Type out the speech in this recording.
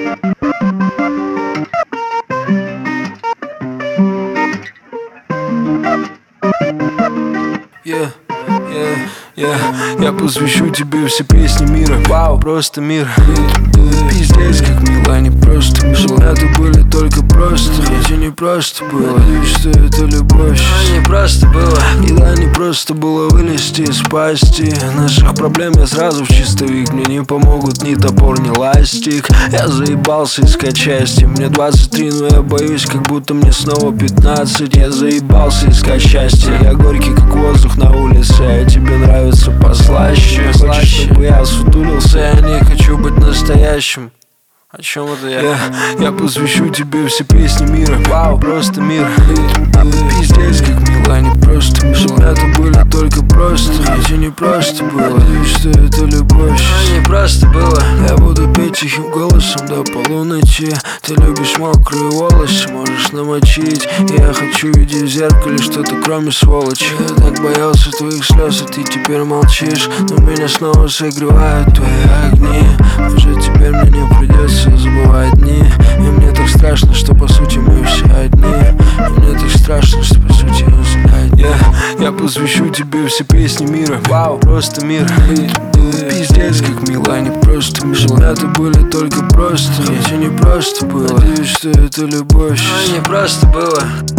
Я посвящу тебе все песни мира. Вау, просто мир. Пиздец, как мило, не просто мило. Это были только просто, ведь и не просто было. Надеюсь, что это любовь. Не просто было. И да, не просто было вылезти из пасти наших проблем. Я сразу в чистовик. Мне не помогут ни топор, ни ластик. Я заебался искать счастье. Мне 23, но я боюсь, как будто мне снова 15. Я заебался искать счастье. Я горький, как воздух на улице. А тебе нравится послаще. Хочешь, чтобы я сутулился? Я не хочу быть настоящим. О чем это я? Я посвящу тебе все песни мира. Вау, просто мир. Пиздец, как мило, не просто мило. Это были только просто, ведь и не просто было. Надеюсь, что это любовь. Не просто было. Я буду петь тихим голосом до полуночи. Ты любишь мокрые волосы, можешь намочить. Я хочу видеть в зеркале что-то кроме сволочи. Я так боялся твоих слез, а ты теперь молчишь. Но меня снова согревают твои огни. Может, теперь мне не придется забывать дни. И мне так страшно, что по сути мы все одни. И мне так страшно, что по сути мы все одни. Я посвящу тебе все песни мира. Вау, просто мир. Пиздец, как мило, не просто мило. Это были только просто, ведь и не просто было. Надеюсь, что это любовь. Не просто было.